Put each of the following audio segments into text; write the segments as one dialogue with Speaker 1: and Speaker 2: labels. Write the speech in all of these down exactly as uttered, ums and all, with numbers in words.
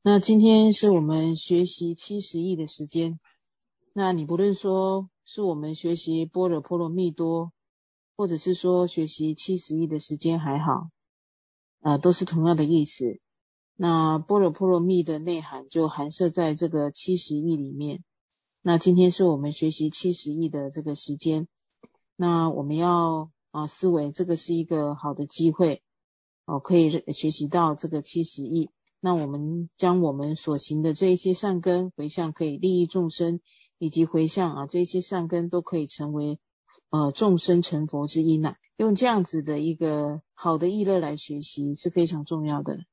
Speaker 1: 那今天是我们学习七十亿的时间，那你不论说是我们学习般若波罗蜜多，或者是说学习七十亿的时间还好，呃，都是同样的意思。那般若波罗蜜的内涵就含摄在这个七十亿里面。那今天是我们学习七十亿的这个时间，那我们要啊、呃、思维这个是一个好的机会哦，可以学习到这个七十亿。那我们将我们所行的这一些善根回向可以利益众生，以及回向啊这些善根都可以成为呃众生成佛之因啊，用这样子的一个好的意乐来学习是非常重要的。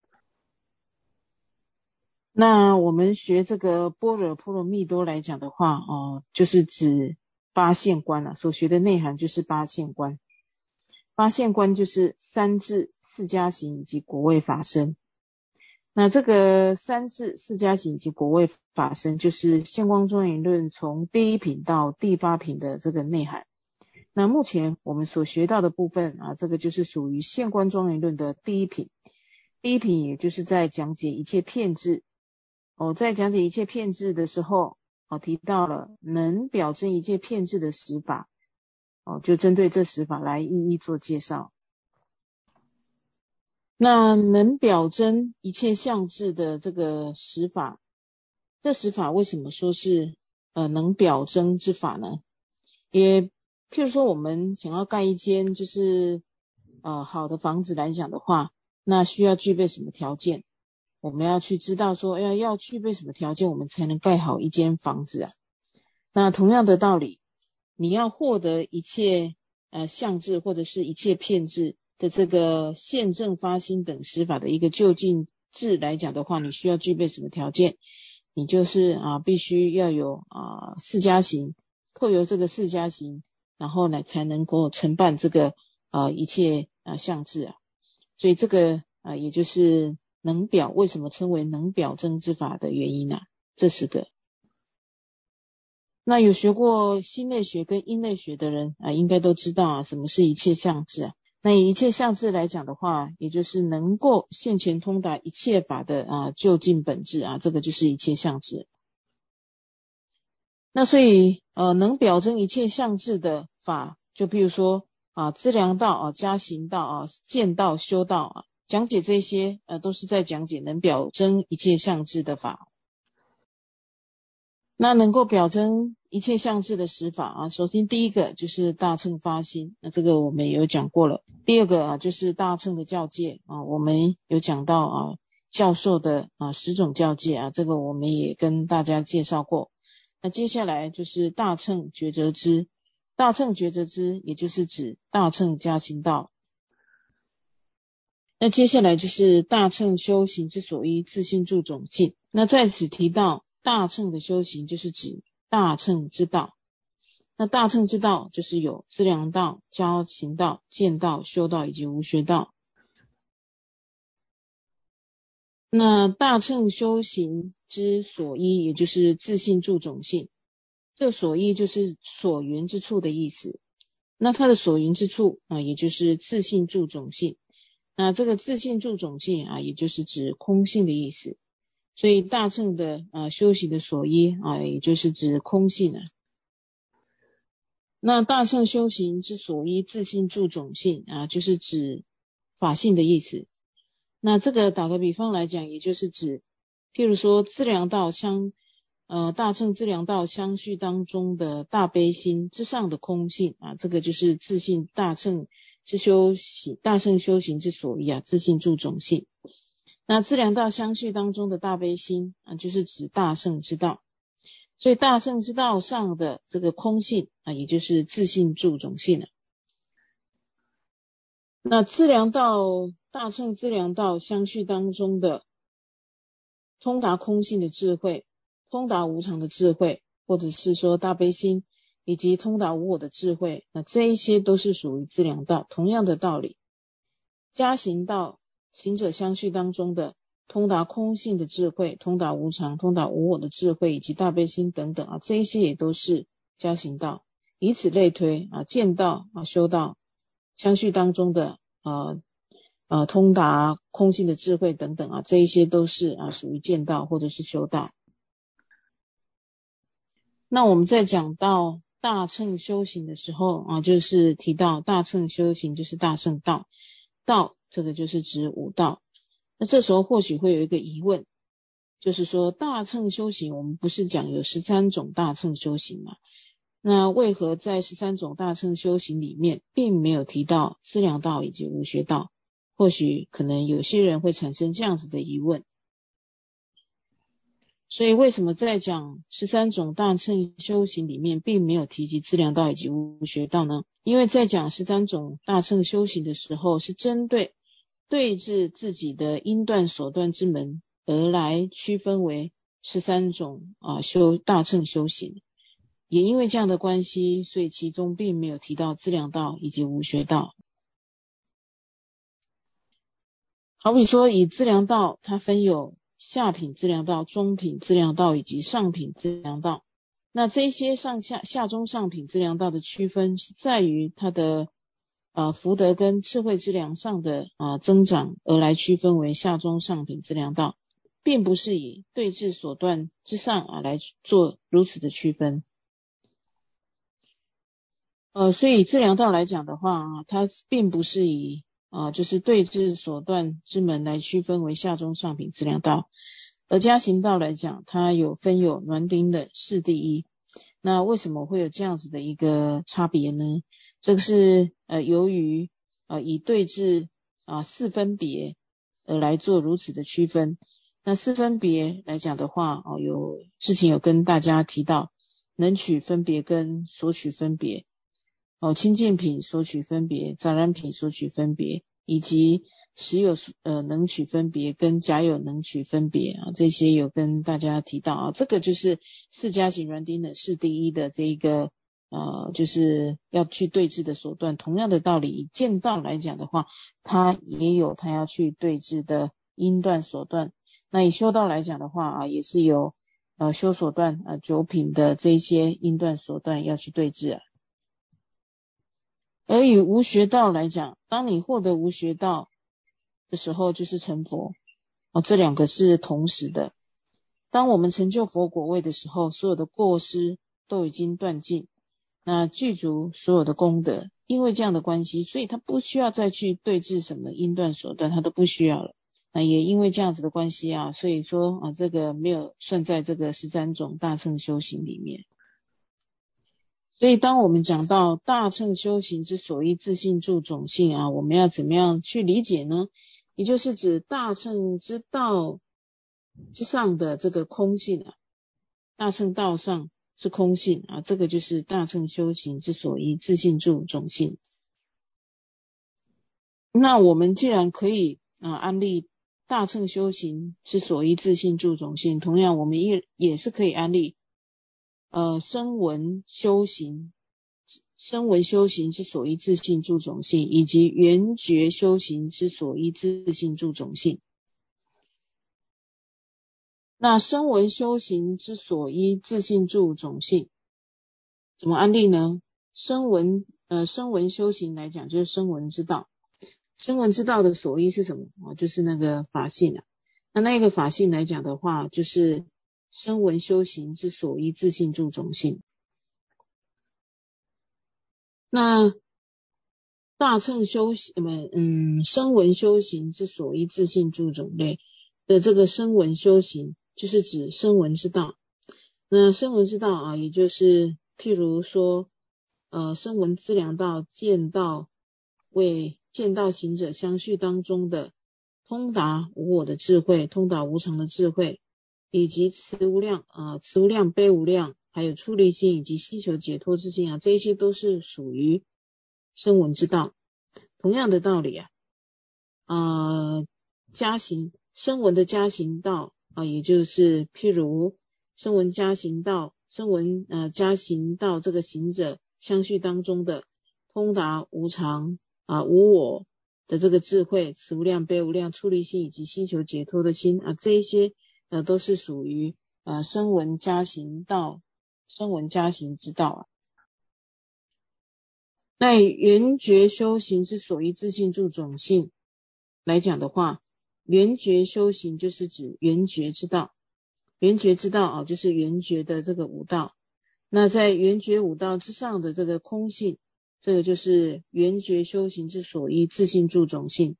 Speaker 1: 那我们学这个般若波罗蜜多来讲的话哦、呃，就是指八现观啊，所学的内涵就是八现观。八现观就是三智、四加行以及果位法身。那这个三智、四加行以及果位法身，就是现光庄严论从第一品到第八品的这个内涵。那目前我们所学到的部分啊，这个就是属于现观庄严论的第一品。第一品也就是在讲解一切片智。哦，在讲解一切片智的时候，哦提到了能表证一切片智的十法，哦就针对这十法来一一做介绍。那能表征一切相智的这个十法，这十法为什么说是呃能表征之法呢？也譬如说我们想要盖一间就是呃好的房子来讲的话，那需要具备什么条件？我们要去知道说要要具备什么条件我们才能盖好一间房子啊。那同样的道理，你要获得一切呃相智或者是一切片智的这个现证发心等十法的一个究竟智来讲的话，你需要具备什么条件？你就是啊必须要有啊四加行，透由这个四加行，然后呢才能够承办这个啊一切啊相智啊。所以这个啊也就是能表为什么称为能表证之法的原因啊，这十个。那有学过心类学跟因类学的人啊，应该都知道啊，什么是一切相智啊。那以一切相智来讲的话，也就是能够现前通达一切法的啊究竟本质啊，这个就是一切相智。那所以呃能表征一切相智的法，就比如说啊资粮道啊、加行道啊、见道、修道啊，讲解这些呃都是在讲解能表征一切相智的法。那能够表征一切相智的十法啊，首先第一个就是大乘发心，那这个我们也有讲过了。第二个啊就是大乘的教戒啊，我们有讲到啊教授的啊十种教戒啊，这个我们也跟大家介绍过。那接下来就是大乘觉则支，大乘觉则支也就是指大乘加行道。那接下来就是大乘修行之所依自性住种性，那在此提到大乘的修行就是指大乘之道。那大乘之道就是有资粮道、加行道、见道、修道以及无学道。那大乘修行之所依也就是自性住种性，这所依就是所缘之处的意思。那它的所缘之处啊，也就是自性住种性。那这个自性住种性啊，也就是指空性的意思。所以大乘的啊修行的所依啊，也就是指空性啊。那大乘修行之所依自性住种性啊，就是指法性的意思。那这个打个比方来讲，也就是指，譬如说资粮道相呃大乘资粮道相续当中的大悲心之上的空性啊，这个就是自性大乘之修行，大乘修行之所依啊，自性住种性。那资粮道相续当中的大悲心啊，就是指大乘之道。所以大乘之道上的这个空性啊，也就是自性住种性了。那资粮道大乘资粮道相续当中的通达空性的智慧，通达无常的智慧，或者是说大悲心以及通达无我的智慧，那这一些都是属于资粮道。同样的道理，加行道行者相续当中的通达空性的智慧，通达无常，通达无我的智慧以及大悲心等等啊，这一些也都是加行道。以此类推啊，见道啊修道相续当中的呃呃通达空性的智慧等等啊，这一些都是啊属于见道或者是修道。那我们在讲到大乘修行的时候啊，就是提到大乘修行就是大乘道，道这个就是指五道。那这时候或许会有一个疑问，就是说大乘修行我们不是讲有十三种大乘修行吗？那为何在十三种大乘修行里面并没有提到资粮道以及无学道？或许可能有些人会产生这样子的疑问。所以为什么在讲十三种大乘修行里面并没有提及资粮道以及无学道呢？因为在讲十三种大乘修行的时候，是针对对治自己的因断所断之门而来区分为十三种啊修大乘修行。也因为这样的关系，所以其中并没有提到资粮道以及无学道。好比说以资粮道，它分有下品资粮道、中品资粮道以及上品资粮道。那这些上下下中上品资粮道的区分是在于它的呃福德跟智慧之粮上的啊、呃、增长而来区分为下中上品资粮道，并不是以对治所断之上啊来做如此的区分。呃，所以资粮道来讲的话啊，它并不是以啊、呃、就是对治所断之门来区分为下中上品资粮道。而家行道来讲，它有分有煖丁的四第一。那为什么会有这样子的一个差别呢？这个是呃由于呃以对治啊、呃、四分别而来做如此的区分。那四分别来讲的话，哦有之前有跟大家提到能取分别跟所取分别。哦，清净品所取分别，杂染品所取分别，以及实有呃能取分别跟假有能取分别啊，这些有跟大家提到啊，这个就是四加行煖丁的是第一的这一个呃，就是要去对治的手段。同样的道理，以见道来讲的话，它也有它要去对治的因断所断。那以修道来讲的话啊，也是有呃修所断呃九品的这些因断所断要去对治啊。而以无学道来讲，当你获得无学道的时候，就是成佛哦，这两个是同时的。当我们成就佛果位的时候，所有的过失都已经断尽，那具足所有的功德。因为这样的关系，所以他不需要再去对治什么因断所断，他都不需要了。那也因为这样子的关系啊，所以说啊，这个没有算在这个十三种大乘修行里面。所以当我们讲到大乘修行之所依自性住种性啊，我们要怎么样去理解呢？也就是指大乘之道之上的这个空性啊，大乘道上是空性啊，这个就是大乘修行之所依自性住种性。那我们既然可以啊安立大乘修行之所依自性住种性，同样我们也也是可以安立呃声闻修行声闻修行之所依自性住种性，以及缘觉修行之所依自性住种性。那声闻修行之所依自性住种性怎么安立呢？声闻呃声闻修行来讲，就是声闻之道。声闻之道的所依是什么啊？就是那个法性啊。那那个法性来讲的话，就是声闻修行之所依自性住种性。那大乘修行，嗯，声闻修行之所依自性住种类的这个声闻修行，就是指声闻之道。那声闻之道啊，也就是譬如说，呃，声闻资粮道、见道为见道行者相续当中的通达无我的智慧、通达无常的智慧，以及慈无量啊、呃、慈无量、悲无量，还有出离心以及希求解脱之心啊，这一些都是属于声闻之道。同样的道理啊，呃，加行声闻的加行道啊、呃，也就是譬如声闻加行道、声闻呃加行道这个行者相续当中的通达无常啊、呃、无我的这个智慧、慈无量、悲无量、出离心以及希求解脱的心啊，这一些呃都是属于呃声闻加行道、声闻加行之道啊。那缘觉修行之所依自性住种性来讲的话，圆觉修行就是指圆觉之道，圆觉之道啊，就是圆觉的这个五道。那在圆觉五道之上的这个空性，这个就是圆觉修行之所依自性住种性。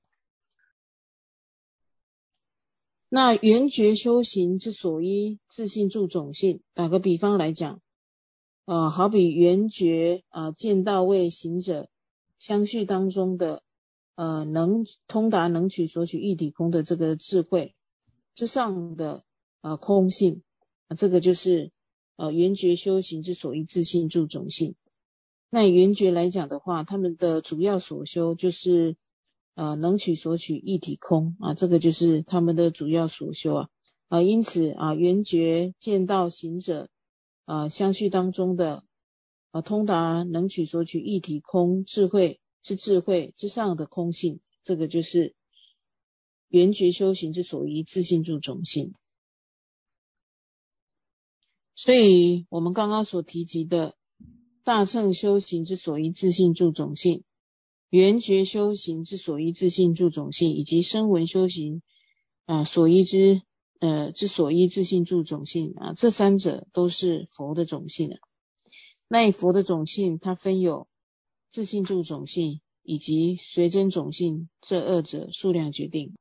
Speaker 1: 那圆觉修行之所依自性住种性，打个比方来讲，呃，好比圆觉啊、呃、见道位行者相续当中的呃能通达能取所取一体空的这个智慧之上的呃空性，啊、这个就是呃圆觉修行之所依自性住种性。那圆觉来讲的话，他们的主要所修就是呃能取所取一体空啊，这个就是他们的主要所修啊。啊，因此啊，圆觉见道行者啊相续当中的啊通达能取所取一体空智慧之智慧之上的空性，这个就是圆觉修行之所依自性住种性。所以我们刚刚所提及的大乘修行之所依自性住种性，圆觉修行之所依自性住种性，以及声闻修行啊所依之呃之所依自性住种性啊，这三者都是佛的种性啊。那以佛的种性，它分有自性住种性以及随真种性这二者数量决定。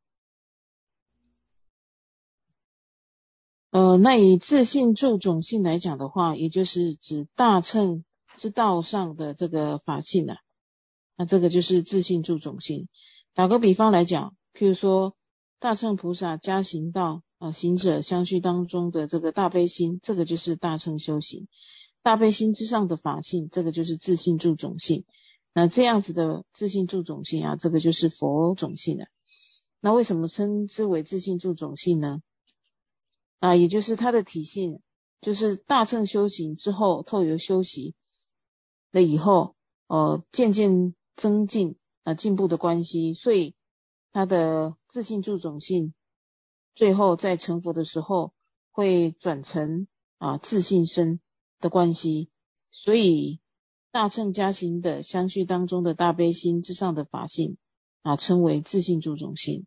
Speaker 1: 呃，那以自性住种性来讲的话，也就是指大乘之道上的这个法性啊，那这个就是自性住种性。打个比方来讲，譬如说大乘菩萨加行道啊、呃、行者相续当中的这个大悲心，这个就是大乘修行。大悲心之上的法性，这个就是自性住种性。那这样子的自性住种性啊，这个就是佛种性了。那为什么称之为自性住种性呢？啊，也就是它的体性，就是大乘修行之后，透由修习了以后，呃，渐渐增进啊进步的关系，所以它的自性住种性，最后在成佛的时候会转成啊自性身的关系，所以大乘加行的相续当中的大悲心之上的法性啊，称为自性住种性。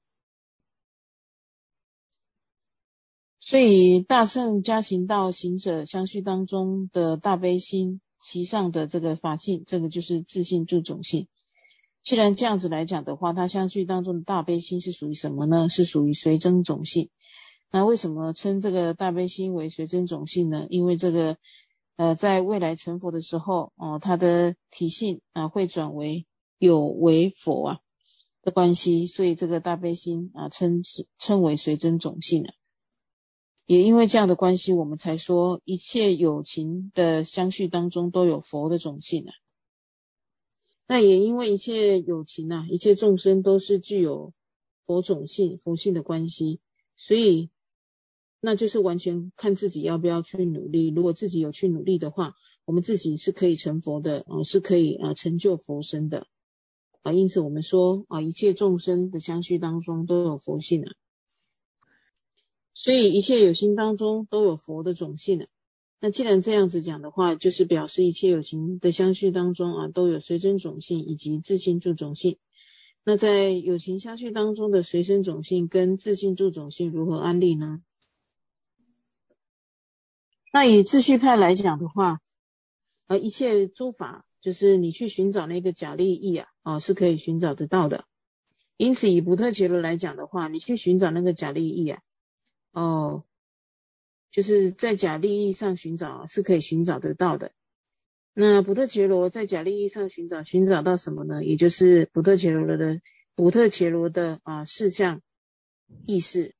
Speaker 1: 所以大乘加行道行者相续当中的大悲心，其上的这个法性，这个就是自性住种性。既然这样子来讲的话，它相续当中的大悲心是属于什么呢？是属于随真种性。那为什么称这个大悲心为随真种性呢？因为这个呃，在未来成佛的时候，哦、呃，它的体性啊、呃、会转为有为佛啊的关系，所以这个大悲心啊、呃、称称为随真种性啊。也因为这样的关系，我们才说一切有情的相续当中都有佛的种性啊。那也因为一切有情啊，一切众生都是具有佛种性、佛性的关系，所以那就是完全看自己要不要去努力。如果自己有去努力的话，我们自己是可以成佛的，呃、是可以呃成就佛身的啊。因此我们说啊，一切众生的相续当中都有佛性啊。所以一切有心当中都有佛的种性啊。那既然这样子讲的话，就是表示一切有情的相续当中啊，都有随真种性以及自性住种性。那在有情相续当中的随身种性跟自性住种性如何安立呢？那以秩序派来讲的话，呃，一切诸法就是你去寻找那个假利益啊，啊是可以寻找得到的。因此以补特伽罗来讲的话，你去寻找那个假利益啊，哦，就是在假利益上寻找是可以寻找得到的。那补特伽罗在假利益上寻找，寻找到什么呢？也就是补特伽罗的补特伽罗的啊事项意识。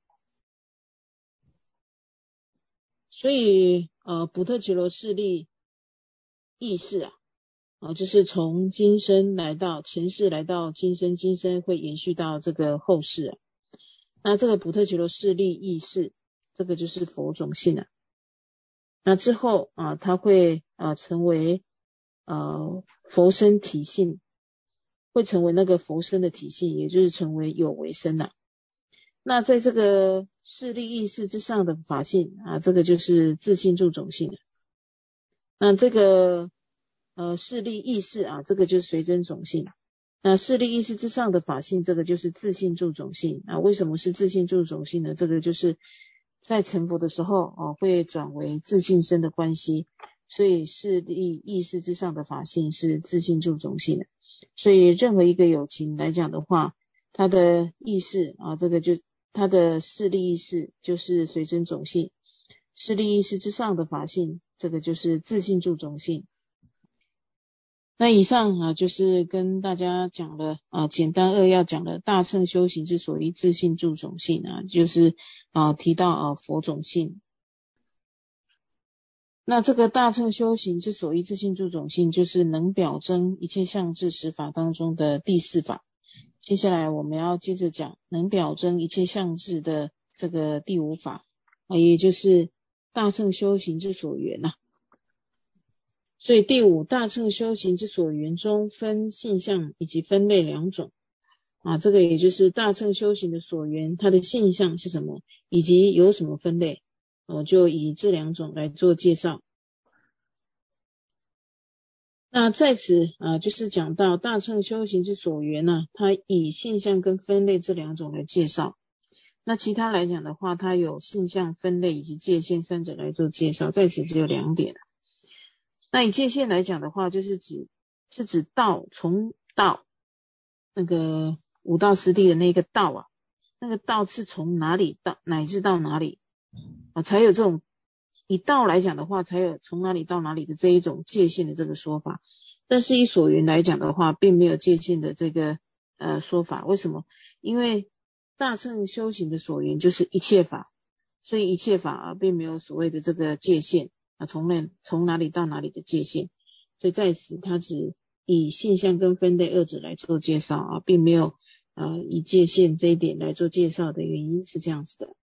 Speaker 1: 所以呃补特伽罗势力意识啊，啊就是从今生来到前世来到今生，今生会延续到这个后世啊。那这个补特伽罗势力意识，这个就是佛种性啊。那之后啊，它会啊成为呃佛身体性，会成为那个佛身的体性，也就是成为有为身了。那在这个势力意识之上的法性啊，这个就是自性住种性了。那这个呃势力意识啊，这个就是随真种性。 那势力意识之上的法性，这个就是自性住种性啊。为什么是自性住种性呢？这个就是在成佛的时候哦，会转为自性身的关系，所以势力意识之上的法性是自性住种性的。所以任何一个有情来讲的话，它的意识啊，这个就它的势力意识就是随真种性，势力意识之上的法性，这个就是自性住种性。那以上啊，就是跟大家讲了啊，简单扼要讲了大乘修行之所依自性住种性啊，就是啊提到啊佛种性。那这个大乘修行之所依自性住种性，就是能表征一切相智十法当中的第四法。接下来我们要接着讲能表征一切相智的这个第五法啊，也就是大乘修行之所缘啊。所以第五大乘修行之所缘中分性相以及分类两种啊，这个也就是大乘修行的所缘，它的性相是什么，以及有什么分类，呃，就以这两种来做介绍。那在此啊，就是讲到大乘修行之所缘呢、啊，它以性相跟分类这两种来介绍。那其他来讲的话，它有性相、分类以及界限三者来做介绍，在此只有两点。那以界限来讲的话，就是指是指道，从道那个五道十地的那个道啊，那个道是从哪里到乃至到哪里啊，才有这种以道来讲的话，才有从哪里到哪里的这一种界限的这个说法。但是以所缘来讲的话，并没有界限的这个呃说法。为什么？因为大乘修行的所缘就是一切法，所以一切法啊，并没有所谓的这个界限。啊，从那从哪里到哪里的界限，所以在此它只以性相跟分类二者来做介绍啊，并没有呃以界限这一点来做介绍的原因是这样子的。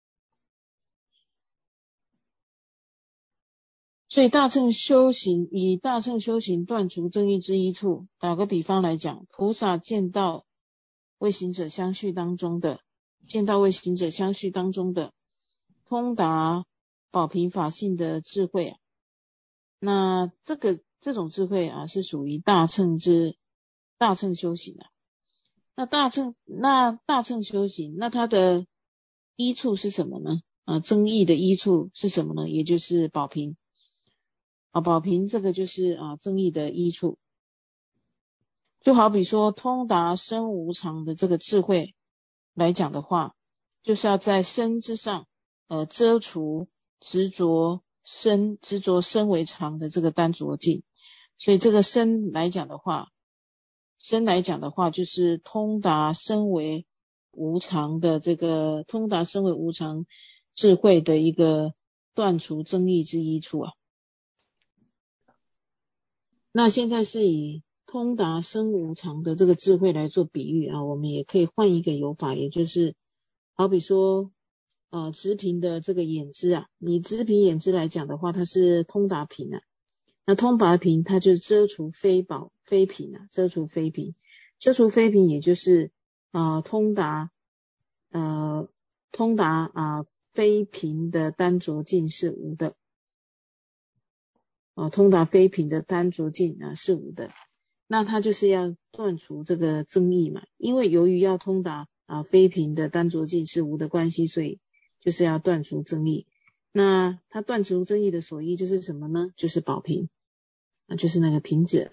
Speaker 1: 所以大乘修行以大乘修行断除正义之一处，打个比方来讲，菩萨见到为行者相续当中的见到为行者相续当中的通达保平法性的智慧啊，那这个这种智慧啊，是属于大乘之大乘修行啊。那大乘那大乘修行，那它的依处是什么呢？啊，增益的依处是什么呢？也就是保平啊，保平这个就是啊增益的依处。就好比说通达身无常的这个智慧来讲的话，就是要在身之上呃遮除执着身执着身为常的这个单着境。所以这个身来讲的话，身来讲的话就是通达身为无常的这个通达身为无常智慧的一个断除争议之一处啊。那现在是以通达身无常的这个智慧来做比喻啊，我们也可以换一个有法，也就是好比说呃直平的这个眼知啊，你直平眼知来讲的话，它是通达平啊，那通达平它就遮除非宝非平啊，遮除非平，遮除非平也就是啊、呃、通达呃通达啊、呃、非平的单着境是无的。啊，通达非平的单着境啊是无的，那它就是要断除这个争议嘛，因为由于要通达啊非平的单着境是无的关系，所以就是要断除争议。那它断除争议的所依就是什么呢？就是保平啊，就是那个平者。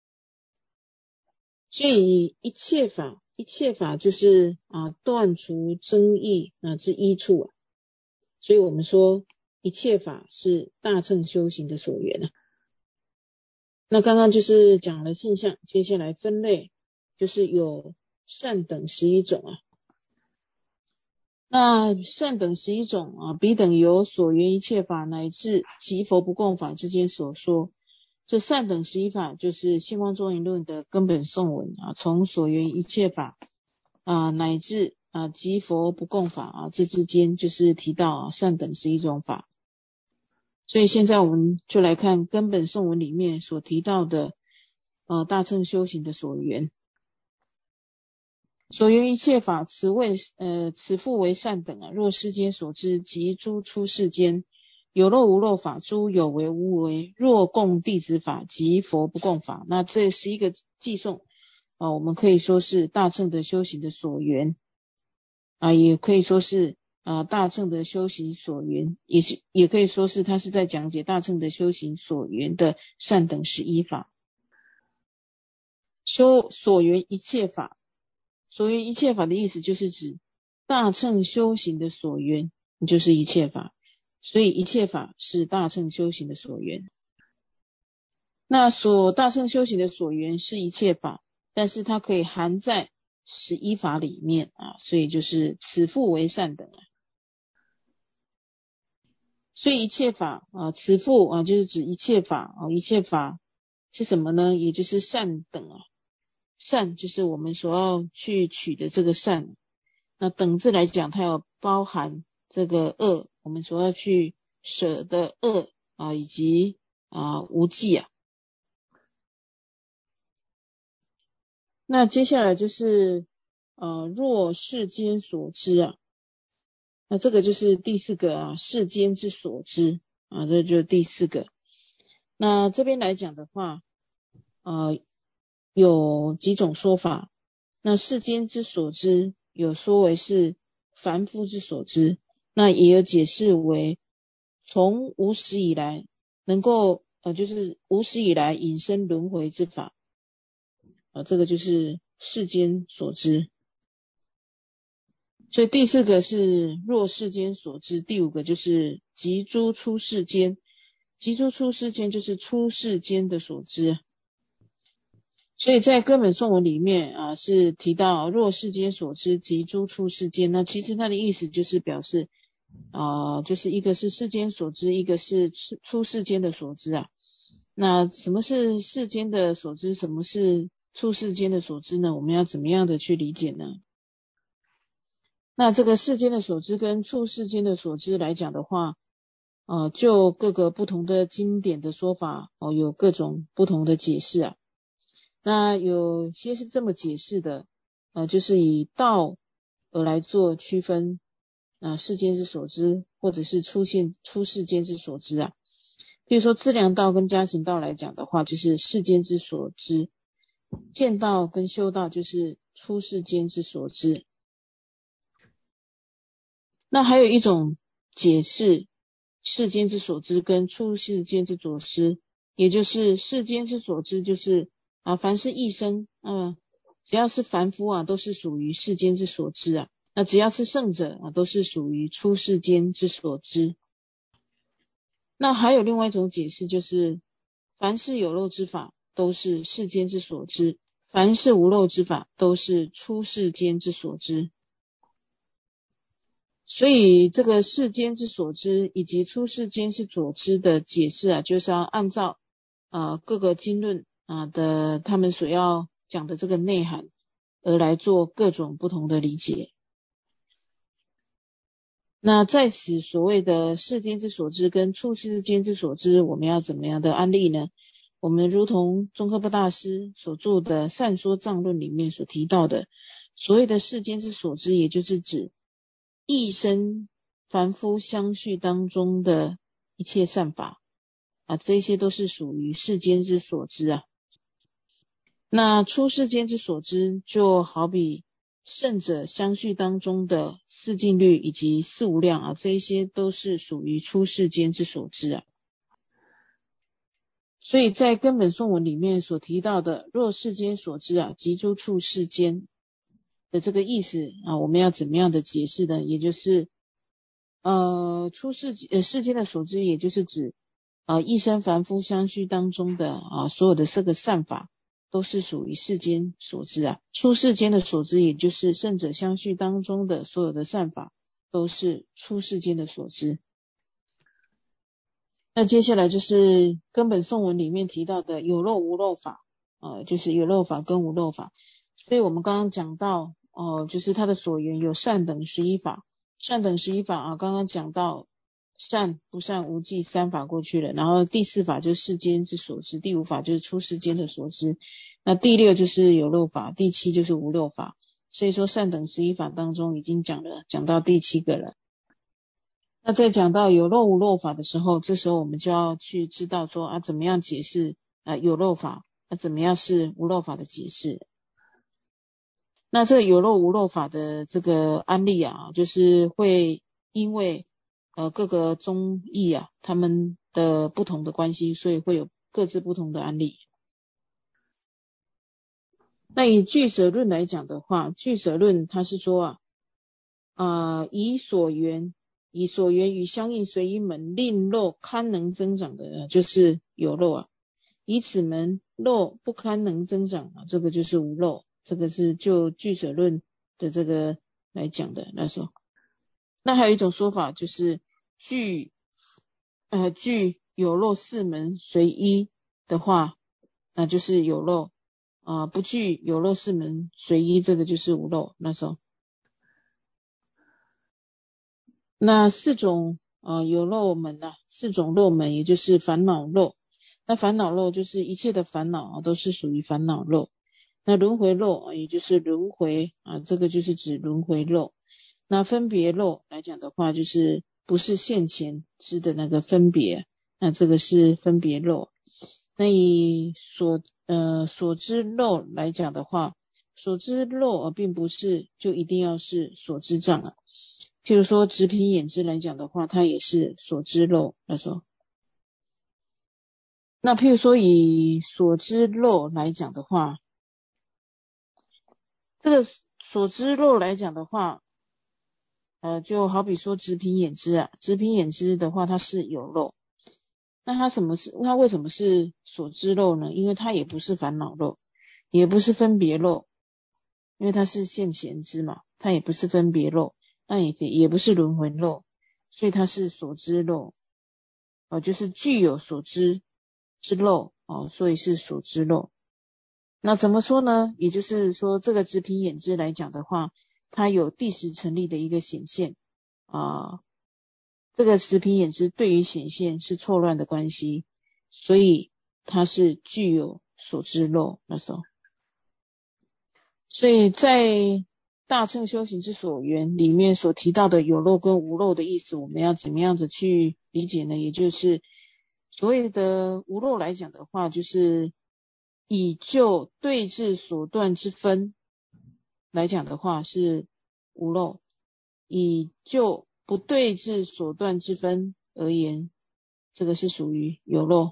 Speaker 1: 所以一切法，一切法就是啊断除争议啊之依处啊，所以我们说一切法是大乘修行的所缘啊。那刚刚就是讲了性相，接下来分类就是有善等十一种啊。那善等十一种啊，彼等由所缘一切法乃至即佛不共法之间所说。这善等十一法就是性光中引论的根本颂文啊，从所缘一切法啊乃至啊即佛不共法啊这之间就是提到啊善等十一种法。所以现在我们就来看根本颂文里面所提到的呃大乘修行的所缘。所缘一切法，此为呃此复为善等啊。若世间所知，即诸出世间有漏无漏法，诸有为无为，若共弟子法，即佛不共法。那这十一个偈颂啊，我们可以说是大乘的修行的所缘啊，也可以说是啊大乘的修行所缘，也是也可以说是他是在讲解大乘的修行所缘的善等十一法。修所缘一切法，所缘一切法的意思就是指大乘修行的所缘，就是一切法，所以一切法是大乘修行的所缘。那所大乘修行的所缘是一切法，但是它可以含在十一法里面啊，所以就是此复为善等啊。所以一切法啊，此复啊就是指一切法啊，一切法是什么呢？也就是善等啊。善就是我们所要去取的这个善，那等字来讲，它要包含这个恶，我们所要去舍的恶啊，以及啊无记啊。那接下来就是呃若世间所知啊，那这个就是第四个啊，世间之所知啊，这就是第四个。那这边来讲的话，呃有几种说法。那世间之所知，有说为是凡夫之所知，那也有解释为从无始以来能够呃就是无始以来引生轮回之法。啊，这个就是世间所知。所以第四个是若世间所知，第五个就是即诸出世间，即诸出世间就是出世间的所知。所以在根本颂文里面啊，是提到若世间所知即诸出世间，那其实它的意思就是表示啊、呃，就是一个是世间所知，一个是出出世间的所知啊。那什么是世间的所知，什么是出世间的所知呢？我们要怎么样的去理解呢？那这个世间的所知跟出世间的所知来讲的话，呃，就各个不同的经典的说法哦，有各种不同的解释啊。那有些是这么解释的，呃，就是以道而来做区分，啊、呃，世间之所知，或者是出现出世间之所知啊。比如说资粮道跟加行道来讲的话，就是世间之所知；见道跟修道就是出世间之所知。那还有一种解释世间之所知跟出世间之所知，也就是世间之所知就是啊，凡是一生，嗯，只要是凡夫啊，都是属于世间之所知啊。那只要是圣者啊，都是属于出世间之所知。那还有另外一种解释，就是凡是有漏之法，都是世间之所知；凡是无漏之法，都是出世间之所知。所以这个世间之所知以及出世间之所知的解释啊，就是要按照呃各个经论啊的他们所要讲的这个内涵而来做各种不同的理解。那在此所谓的世间之所知跟出世间之所知，我们要怎么样的安立呢？我们如同宗喀巴大师所著的《善说藏论》里面所提到的，所谓的世间之所知，也就是指一生凡夫相续当中的一切善法啊，这些都是属于世间之所知啊。那出世间之所知，就好比圣者相续当中的四净律以及四无量啊，这一些都是属于出世间之所知啊。所以在根本颂文里面所提到的若世间所知啊，即诸处世间的这个意思啊，我们要怎么样的解释呢？也就是呃出世呃世间的所知，也就是指呃一生凡夫相续当中的啊所有的这个善法，都是属于世间所知啊。出世间的所知，也就是圣者相续当中的所有的善法，都是出世间的所知。那接下来就是根本颂文里面提到的有漏无漏法，呃，就是有漏法跟无漏法。所以我们刚刚讲到，哦、呃，就是它的所缘有善等十一法，善等十一法啊，刚刚讲到善不善无记三法过去了，然后第四法就是世间之所知，第五法就是出世间的所知，那第六就是有漏法，第七就是无漏法。所以说善等十一法当中已经讲了，讲到第七个了。那在讲到有漏无漏法的时候，这时候我们就要去知道说啊，怎么样解释啊有漏法，那、啊、怎么样是无漏法的解释。 那这个有漏无漏法的这个案例啊，就是会因为呃各个宗义啊他们的不同的关系，所以会有各自不同的案例。那以俱舍论来讲的话，俱舍论它是说啊，呃以所缘以所缘与相应随一门令漏堪能增长的，就是有漏啊。以此门漏不堪能增长啊，这个就是无漏。这个是就俱舍论的这个来讲的那时候。那还有一种说法就是具呃具有漏四门随一的话，那就是有漏啊、呃；不具有漏四门随一，这个就是无漏那时候。那四种呃有漏门啊，四种漏门也就是烦恼漏。那烦恼漏就是一切的烦恼啊都是属于烦恼漏。那轮回漏也就是轮回啊，这个就是指轮回漏。那分别漏来讲的话，就是不是现前知的那个分别，那这个是分别漏。那以所呃所知漏来讲的话，所知漏啊并不是就一定要是所知障啊。譬如说直品眼知来讲的话，它也是所知漏那时候。那譬如说以所知漏来讲的话，这个所知漏来讲的话，呃，就好比说直品眼知啊，直品眼知的话，它是有漏。那它什么是它为什么是所知漏呢？因为它也不是烦恼漏，也不是分别漏，因为它是现前知嘛，它也不是分别漏，那也也不是轮回漏，所以它是所知漏，呃，就是具有所知之漏哦，所以是所知漏。那怎么说呢？也就是说，这个直品眼知来讲的话，它有第十成立的一个显现啊、呃，这个直品眼知对于显现是错乱的关系，所以它是具有所知漏那时候。所以在大乘修行之所缘里面所提到的有漏跟无漏的意思，我们要怎么样子去理解呢？也就是所谓的无漏来讲的话，就是以就对治所断之分来讲的话是无漏，以就不对治所断之分而言，这个是属于有漏。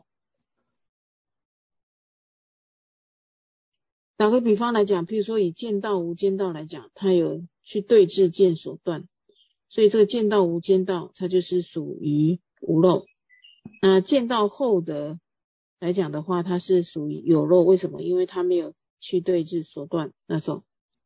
Speaker 1: 打个比方来讲，譬如说以见道无间道来讲，它有去对治见所断，所以这个见道无间道它就是属于无漏。那见道后的来讲的话，它是属于有漏。为什么？因为它没有去对治所断那种。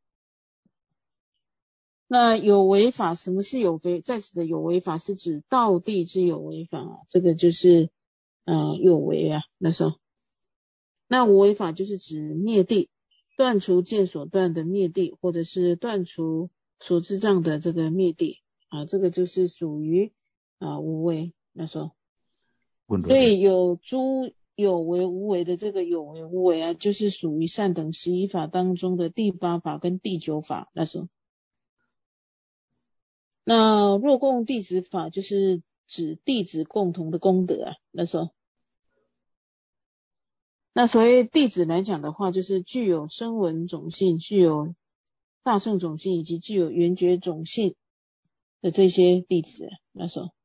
Speaker 1: 那有为法，什么是有为？在此的有为法是指道地之有为法啊，这个就是呃有为啊那时候。那无为法就是指灭地，断除见所断的灭地，或者是断除所知障的这个灭地啊，这个就是属于啊无为那时候。所以有诸有为无为的这个有为无为啊，就是属于善等十一法当中的第八法跟第九法那时候。那若共弟子法就是指弟子共同的功德啊那时候。那所谓弟子来讲的话，就是具有声闻种性、具有大乘种性以及具有缘觉种性的这些弟子那时候。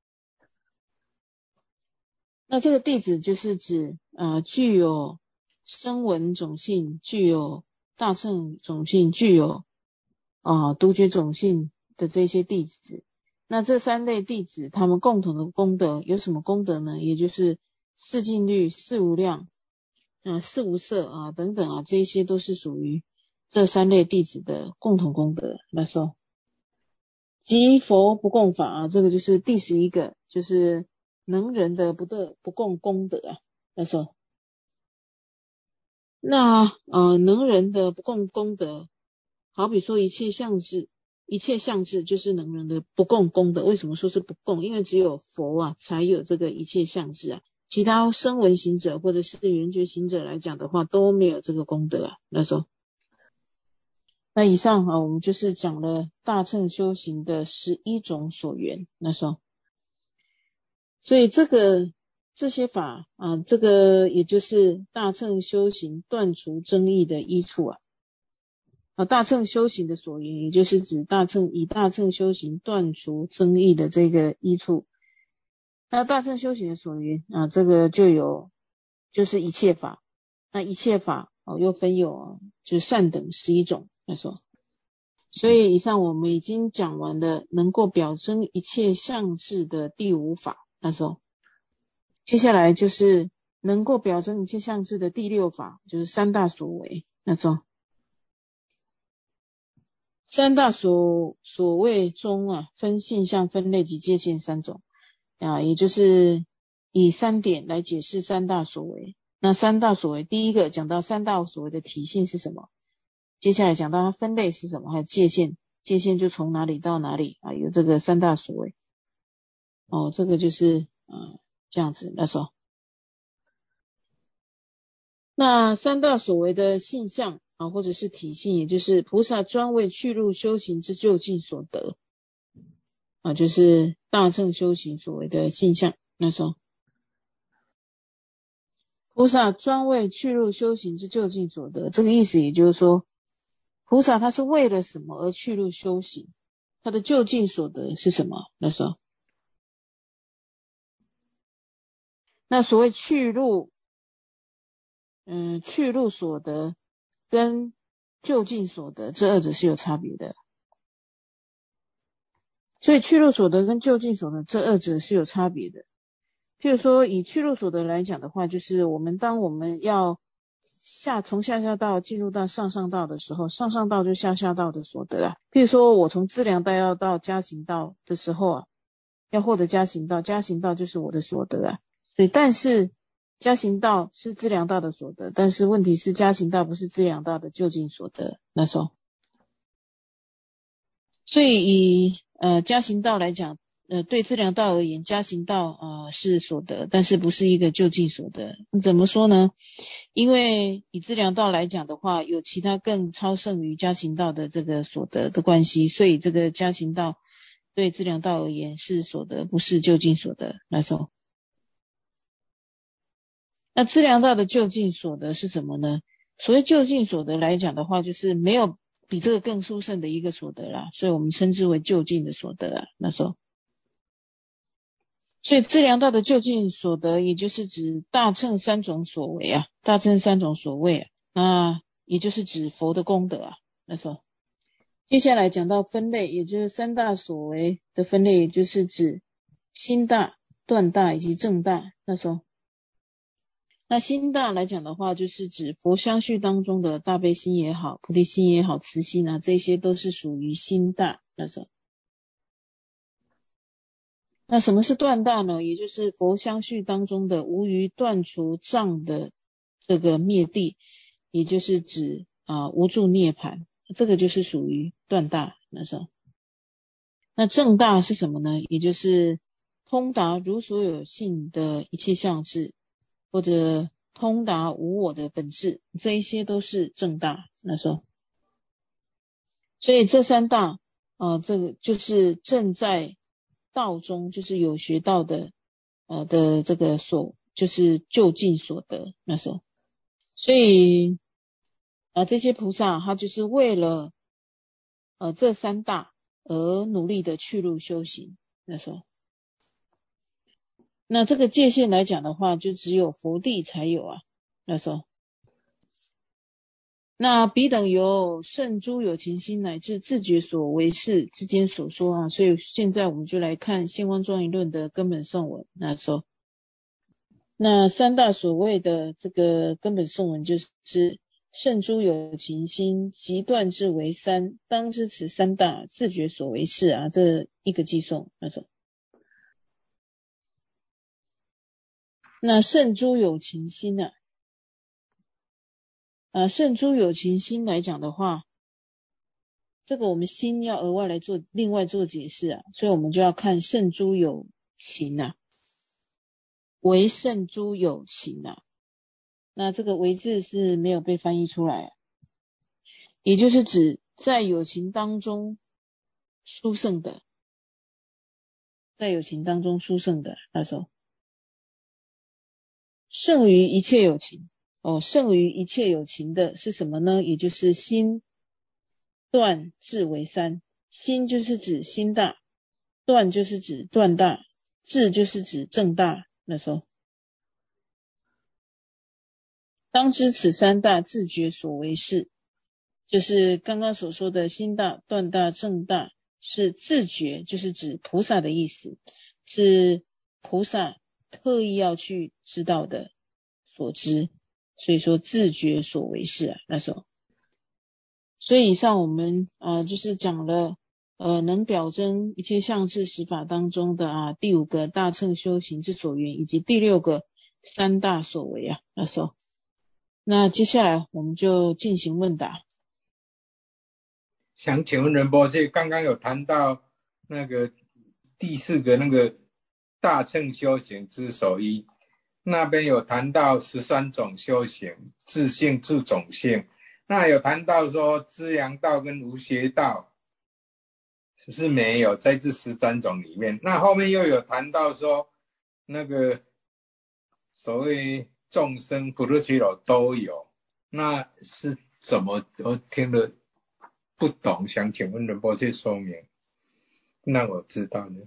Speaker 1: 那这个弟子就是指呃具有声闻种性、具有大乘种性、具有啊、呃、独觉种性的这些弟子。那这三类弟子他们共同的功德有什么功德呢？也就是四净律、四无量啊、四无色啊等等啊，这些都是属于这三类弟子的共同功德。那时候即佛不共法啊，这个就是第十一个，就是能人的不得不共功德啊。那时候那呃能人的不共功德，好比说一切相智，一切相智就是能人的不共功德。为什么说是不共？因为只有佛啊才有这个一切相智啊，其他声闻行者或者是缘觉行者来讲的话都没有这个功德啊。那时候那以上啊，我们就是讲了大乘修行的十一种所缘。那时候所以这个这些法啊，这个也就是大乘修行断除争议的依处啊。 啊，大乘修行的所缘，也就是指大乘以大乘修行断除争议的这个依处。那大乘修行的所缘啊，这个就有就是一切法。那一切法哦，又分有就是善等十一种来说。所以以上我们已经讲完了能够表征一切相智的第五法那时接下来就是能够表征一切相智的第六法，就是三大所为那时三大所所谓中啊，分性相、分类及界限三种啊，也就是以三点来解释三大所为。那三大所为，第一个讲到三大所为的体性是什么？接下来讲到它分类是什么，还有界限，界限就从哪里到哪里啊？有这个三大所谓。哦，这个就是呃这样子那时候。那三大所谓的性相啊，或者是体性，也就是菩萨专为去入修行之究竟所得啊，就是大乘修行所谓的性相那时候。菩萨专为去入修行之究竟所得，这个意思也就是说，菩萨他是为了什么而去入修行？他的究竟所得是什么？那时候，那所谓去入，嗯，去入所得跟究竟所得这二者是有差别的。所以去入所得跟究竟所得这二者是有差别的。譬如说以去入所得来讲的话，就是我们当我们要下从下下道进入到上上道的时候，上上道就下下道的所得啊。譬如说我从资粮道要到加行道的时候啊，要获得加行道，加行道就是我的所得啊。所以但是加行道是资粮道的所得，但是问题是加行道不是资粮道的究竟所得那时候。所以以呃加行道来讲，呃对资粮道而言，加行道呃是所得，但是不是一个究竟所得。怎么说呢？因为以资粮道来讲的话，有其他更超胜于加行道的这个所得的关系，所以这个加行道对资粮道而言是所得，不是究竟所得。那时候，那资粮道的究竟所得是什么呢？所谓究竟所得来讲的话，就是没有比这个更殊胜的一个所得啦，所以我们称之为究竟的所得啊。那时候，所以资粮道的究竟所得，也就是指大乘三种所为啊，大乘三种所谓啊，那也就是指佛的功德啊。那时候，接下来讲到分类，也就是三大所为的分类，也就是指心大、断大以及正大。那时候，那心大来讲的话，就是指佛相续当中的大悲心也好、菩提心也好、慈心啊，这些都是属于心大。那时候。那什么是断大呢？也就是佛相续当中的无余断除障的这个灭地，也就是指啊、呃、无住涅槃，这个就是属于断大那时候。那正大是什么呢？也就是通达如所有性的一切相智，或者通达无我的本质，这一些都是正大那时候。所以这三大呃，这个就是正在道中，就是有学道的呃的这个所，就是就近所得那时候。所以啊、呃，这些菩萨他就是为了呃这三大而努力的去入修行那时候。那这个界限来讲的话，就只有佛地才有啊那时候。那彼等由圣诸有情心乃至自觉所为事之间所说啊，所以现在我们就来看现观庄严论的根本颂文。那时候，那三大所谓的这个根本颂文就是圣诸有情心即断至为三，当知此三大自觉所为事啊，这一个偈颂那种。那圣诸有情心啊，呃，圣诸有情心来讲的话，这个我们心要额外来做另外做解释啊，所以我们就要看圣诸有情啊，为圣诸有情啊，那这个为字是没有被翻译出来啊，也就是指在有情当中殊胜的，在有情当中殊胜的那时候，胜于一切有情哦，胜于一切有情的是什么呢？也就是心断智为三，心就是指心大，断就是指断大，智就是指正大。那时候当知此三大自觉所为事，就是刚刚所说的心大、断大、正大，是自觉，就是指菩萨的意思，是菩萨特意要去知道的所知，所以说自觉所为事啊。那时候，所以以上我们呃就是讲了呃能表征一切相事实法当中的啊第五个大乘修行之所缘，以及第六个三大所为啊。那时候，那接下来我们就进行问答。
Speaker 2: 想请问仁波切，刚刚有谈到那个第四个那个大乘修行之所依，那边有谈到十三种修行，自性自种性，那有谈到说资粮道跟无邪道，是不是没有在这十三种里面？那后面又有谈到说那个所谓众生不入其罗都有，那是怎么？我听了不懂，想请问仁波切说明，让我知道呢。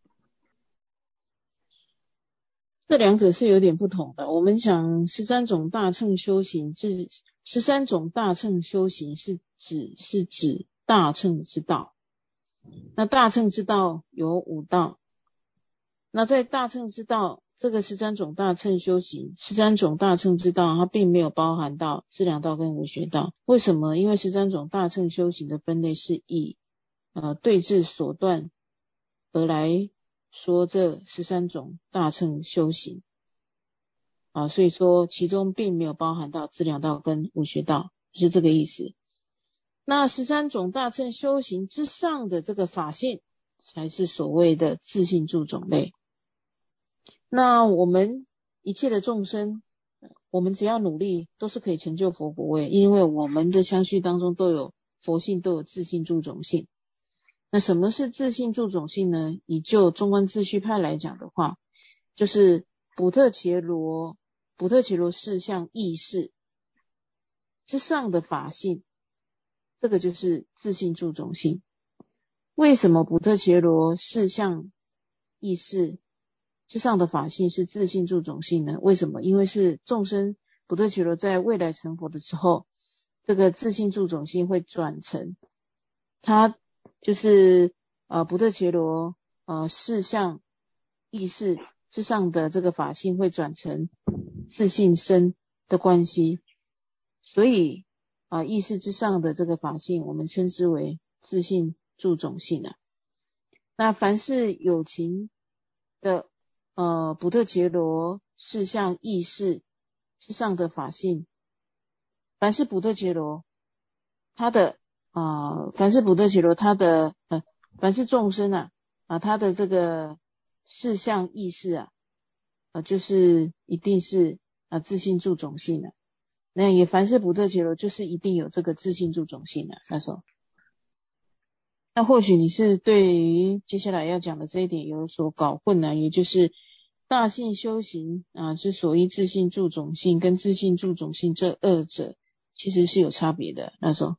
Speaker 1: 这两者是有点不同的。我们讲十三种大乘修行，是十三种大乘修行是指是指大乘之道。那大乘之道有五道，那在大乘之道这个十三种大乘修行，十三种大乘之道它并没有包含到资粮道跟无学道。为什么？因为十三种大乘修行的分类是以呃对治所断而来说这十三种大乘修行啊，所以说其中并没有包含到资粮道跟无学道，是这个意思。那十三种大乘修行之上的这个法性，才是所谓的自性住种类。那我们一切的众生，我们只要努力，都是可以成就佛果位，因为我们的相续当中都有佛性，都有自性住种性。那什么是自性住种性呢？以就中观自续派来讲的话，就是补特伽罗、补特伽罗事相意识之上的法性。这个就是自性住种性。为什么补特伽罗事相意识之上的法性是自性住种性呢？为什么？因为是众生补特伽罗在未来成佛的时候，这个自性住种性会转成，它就是呃补特伽罗呃事相意识之上的这个法性会转成自性身的关系，所以啊，意识之上的这个法性，我们称之为自性住种性啊。那凡是有情的呃补特伽罗事相意识之上的法性，凡是补特伽罗，他的啊、呃，凡是补特伽罗，他的呃，凡是众生啊啊，他的这个事相意识啊，啊、呃，就是一定是啊自性住种性的、啊。那也凡是补特伽罗，就是一定有这个自性住种性的、啊，那时候。那或许你是对于接下来要讲的这一点有所搞混呢、啊，也就是大性修行啊之所依自性住种性跟自性住种性这二者其实是有差别的，那时候。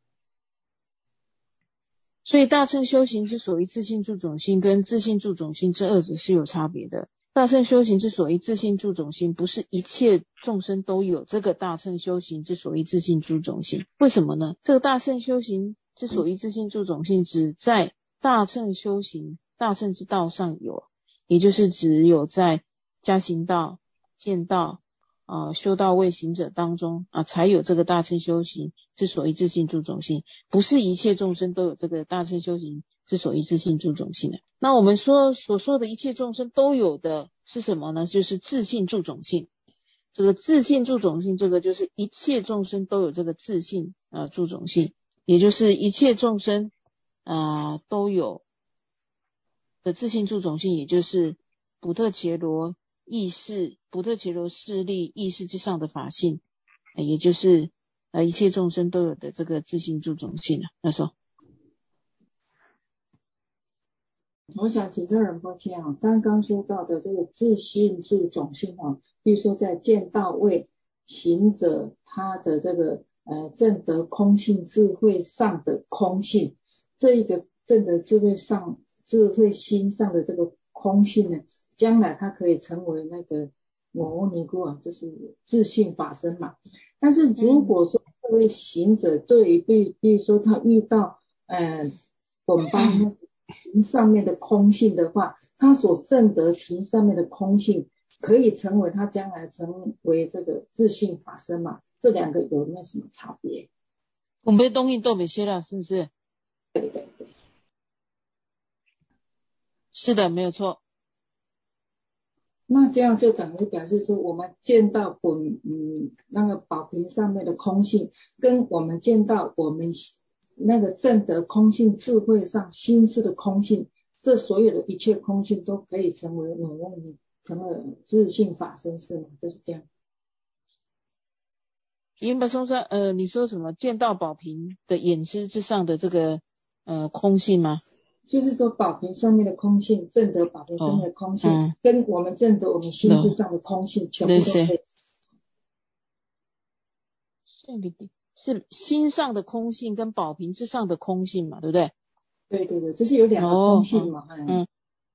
Speaker 1: 所以大乘修行之所依自性住种性跟自性住种性这二者是有差别的。大乘修行之所依自性住种性，不是一切众生都有这个大乘修行之所依自性住种性。为什么呢？这个大乘修行之所依自性住种性，只在大乘修行、大乘之道上有，也就是只有在加行道、见道、呃修道位行者当中啊，才有这个大乘修行之所依自性住种性，不是一切众生都有这个大乘修行之所依自性住种性的。那我们说所说的一切众生都有的是什么呢？就是自性住种性。这个自性住种性，这个就是一切众生都有这个自性呃住种性，也就是一切众生啊、呃、都有的自性住种性，也就是补特伽罗意识、补特伽罗势力意识之上的法性，呃、也就是呃一切众生都有的这个自性住种性啊。那时候。
Speaker 3: 我想请教仁波切啊，刚刚说到的这个自性住种性啊，比如说在见道位行者他的这个呃证得空性智慧上的空性，这一个证得智慧上智慧心上的这个空性呢，将来它可以成为那个摩尼姑啊，就是自性法身嘛。但是如果说这位行者对于比比如说他遇到呃本邦那个瓶上面的空性的话，他所证得瓶上面的空性可以成为他将来成为这个自性法身嘛？这两个有没有什么差别？
Speaker 1: 我们的东西都没些了，是不是？
Speaker 3: 对对对，
Speaker 1: 是的，没有错。
Speaker 3: 那这样就等于表示说，我们见到本嗯那个宝瓶上面的空性，跟我们见到我们那个证得空性智慧上心识的空性，这所有的一切空性都可以成为我们成了自性法身，是吗？就是这样。
Speaker 1: 因为松山呃，你说什么见到宝瓶的眼知之上的这个呃空性吗？
Speaker 3: 就是说宝瓶上面的空性，证得宝瓶上面的空性，
Speaker 1: 哦嗯、
Speaker 3: 跟我们证得我们心识上的空性，全部都可以。
Speaker 1: 是心上的空性跟宝瓶之上的空性嘛，对不对？
Speaker 3: 对对对，这是有两个空性嘛。
Speaker 1: 哦、嗯，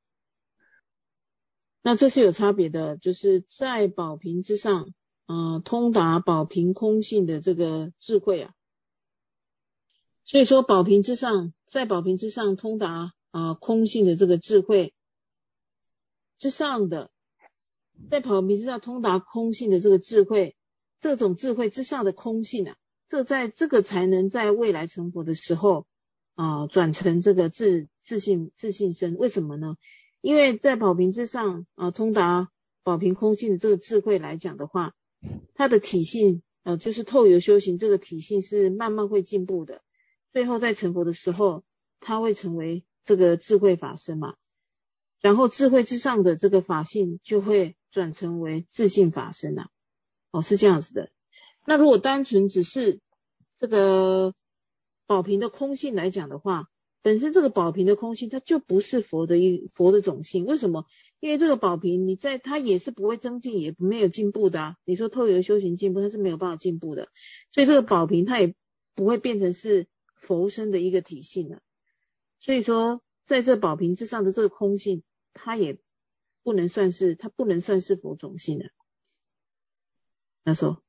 Speaker 1: 那这是有差别的，就是在宝瓶之上，呃，通达宝瓶空性的这个智慧啊。所以说宝瓶之上，在宝瓶之上通达啊、呃、空性的这个智慧之上的，在宝瓶之上通达空性的这个智慧，这种智慧之上的空性啊，这在这个才能在未来成佛的时候啊、呃、转成这个自自信自信身。为什么呢？因为在宝瓶之上啊、呃、通达宝瓶空性的这个智慧来讲的话，它的体性呃就是透由修行这个体性是慢慢会进步的。最后在成佛的时候，他会成为这个智慧法身嘛，然后智慧之上的这个法性就会转成为自性法身啊。哦，是这样子的。那如果单纯只是这个宝瓶的空性来讲的话，本身这个宝瓶的空性它就不是佛的一佛的种性。为什么？因为这个宝瓶你在它也是不会增进，也没有进步的啊。你说透由修行进步，它是没有办法进步的，所以这个宝瓶它也不会变成是佛身的一个体性啊。所以说在这宝瓶之上的这个空性，它也不能算是它不能算是佛种性的。那说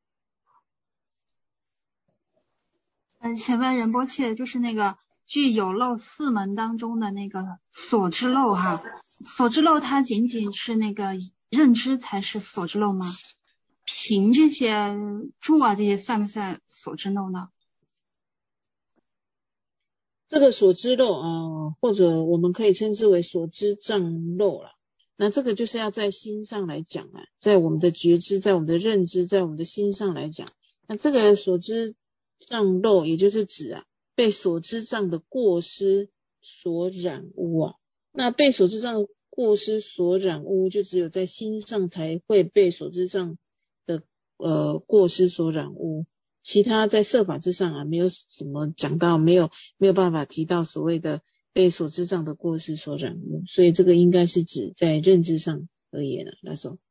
Speaker 4: 嗯，请问仁波切，就是那个具有漏四门当中的那个所知漏哈，所知漏它仅仅是那个认知才是所知漏吗？凭这些住啊这些算不算所知漏呢？
Speaker 1: 这个所知漏啊、呃，或者我们可以称之为所知障漏啦。那这个就是要在心上来讲啊，在我们的觉知，在我们的认知，在我们的心上来讲。那这个所知障漏，也就是指啊，被所知障的过失所染污啊。那被所知障的过失所染污，就只有在心上才会被所知障的呃过失所染污。其他在色法之上啊，没有什么讲到，没有没有办法提到所谓的被所知障的过失所染污，所以这个应该是指在认知上而言了。那时候，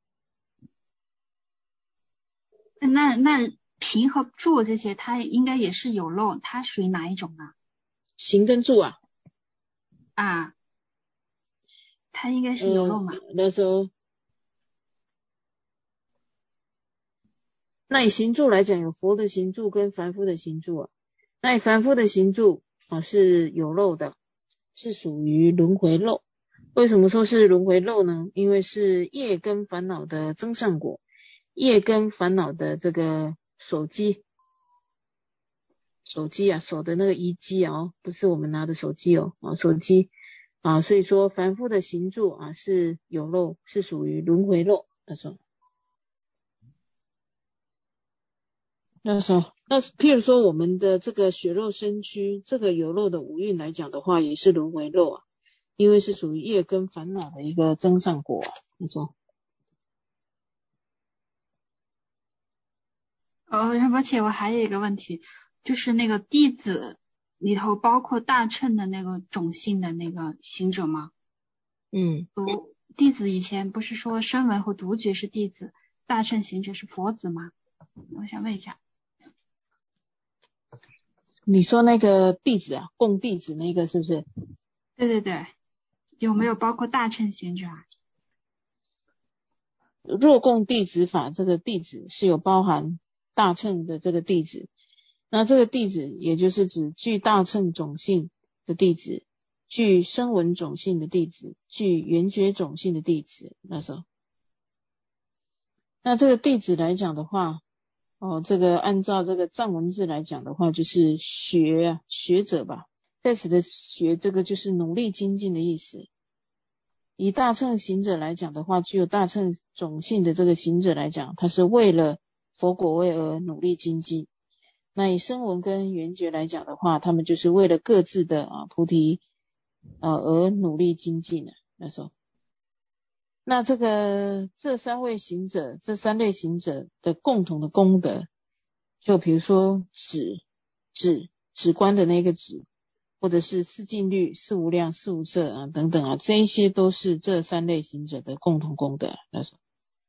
Speaker 4: 那那平和住这些，它应该也是有漏，它属于哪一种呢？
Speaker 1: 行跟住啊，
Speaker 4: 啊，它应该是有漏嘛？
Speaker 1: 呃、那时候。那以行住来讲，有佛的行住跟凡夫的行住啊。那以凡夫的行住啊是有漏的，是属于轮回漏。为什么说是轮回漏呢？因为是业跟烦恼的增上果，业跟烦恼的这个手机，手机啊，手的那个移机啊、哦，不是我们拿的手机哦，啊手机啊，所以说凡夫的行住啊是有漏，是属于轮回漏。那时候。那时候，那譬如说我们的这个血肉身躯，这个有漏的五蕴来讲的话，也是轮回漏啊，因为是属于业跟烦恼的一个增上果啊。你说？
Speaker 4: 呃，而且我还有一个问题，就是那个弟子里头包括大乘的那个种姓的那个行者吗？
Speaker 1: 嗯，
Speaker 4: 读弟子以前不是说声闻和独觉是弟子，大乘行者是佛子吗？我想问一下。
Speaker 1: 你说那个弟子啊，供弟子那个是不是？
Speaker 4: 对对对，有没有包括大乘贤者啊？
Speaker 1: 若供弟子法，这个弟子是有包含大乘的这个弟子，那这个弟子也就是指具大乘种性的弟子，具声闻种性的弟子，具缘觉种性的弟子。那时候，那这个弟子来讲的话，哦，这个按照这个藏文字来讲的话，就是学啊，学者吧，在此的学，这个就是努力精进的意思。以大乘行者来讲的话，具有大乘种性的这个行者来讲，他是为了佛果位而努力精进。那以声闻跟缘觉来讲的话，他们就是为了各自的啊菩提呃而努力精进的。那时候，那这个这三位行者，这三类行者的共同的功德，就比如说止止止观的那个止，或者是四净律、四无量、四无色啊等等啊，这一些都是这三类行者的共同功德。那时候，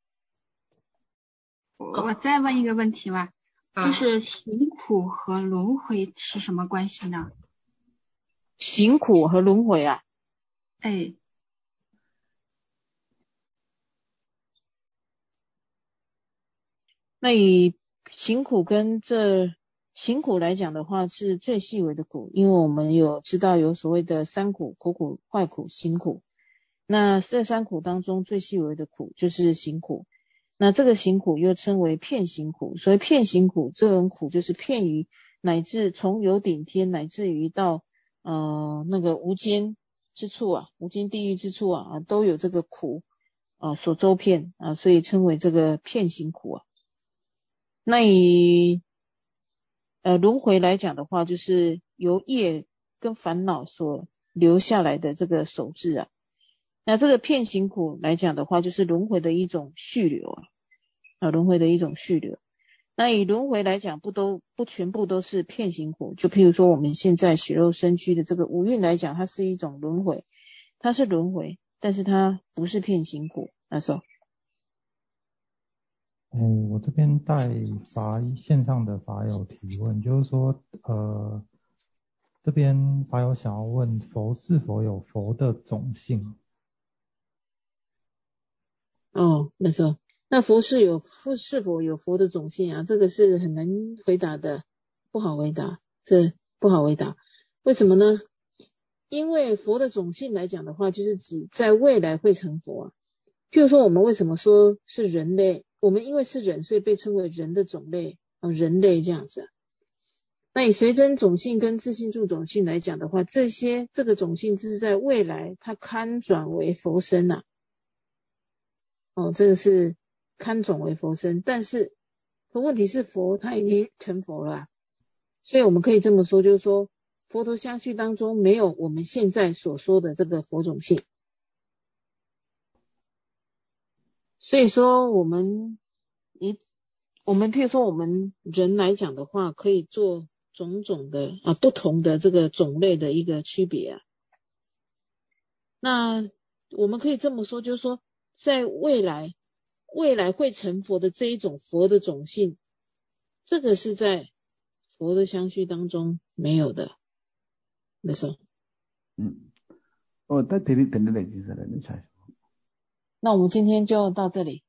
Speaker 4: 我我再问一个问题吧，就是行苦和轮回是什么关系呢？
Speaker 1: 行苦和轮回啊，
Speaker 4: 哎，
Speaker 1: 那以行苦跟这行苦来讲的话，是最细微的苦，因为我们有知道有所谓的三苦：苦苦、坏苦、行苦。那这三苦当中最细微的苦就是行苦。那这个行苦又称为遍行苦，所以遍行苦这种苦就是遍于乃至从有顶天乃至于到呃那个无间之处啊，无间地狱之处啊，都有这个苦啊所周遍啊，所以称为这个遍行苦啊。那以呃轮回来讲的话，就是由业跟烦恼所留下来的这个手质啊。那这个遍行苦来讲的话，就是轮回的一种续流啊，啊轮回的一种续流。那以轮回来讲，不都不全部都是遍行苦，就譬如说我们现在血肉身躯的这个五蕴来讲，它是一种轮回，它是轮回，但是它不是遍行苦。那时候，
Speaker 5: 哎，我这边带法线上的法友提问，就是说，呃，这边法友想要问佛是否有佛的种性？
Speaker 1: 哦，那时候，那佛是有佛是否有佛的种性啊？这个是很难回答的，不好回答，这不好回答。为什么呢？因为佛的种性来讲的话，就是指在未来会成佛啊。譬如说，我们为什么说是人类？我们因为是人，所以被称为人的种类啊，人类这样子啊。那以随真种性跟自性住种性来讲的话，这些这个种性是在未来它堪转为佛身啊。哦，这个是堪转为佛身，但是可问题是佛他已经成佛了啊，所以我们可以这么说，就是说佛陀相续当中没有我们现在所说的这个佛种性。所以说我们一我们譬如说我们人来讲的话，可以做种种的啊不同的这个种类的一个区别啊。那我们可以这么说，就是说在未来未来会成佛的这一种佛的种性，这个是在佛的相续当中没有的。那时候，
Speaker 6: 嗯，哦，但这里等的来就是了，你猜。
Speaker 1: 那我们今天就到这里。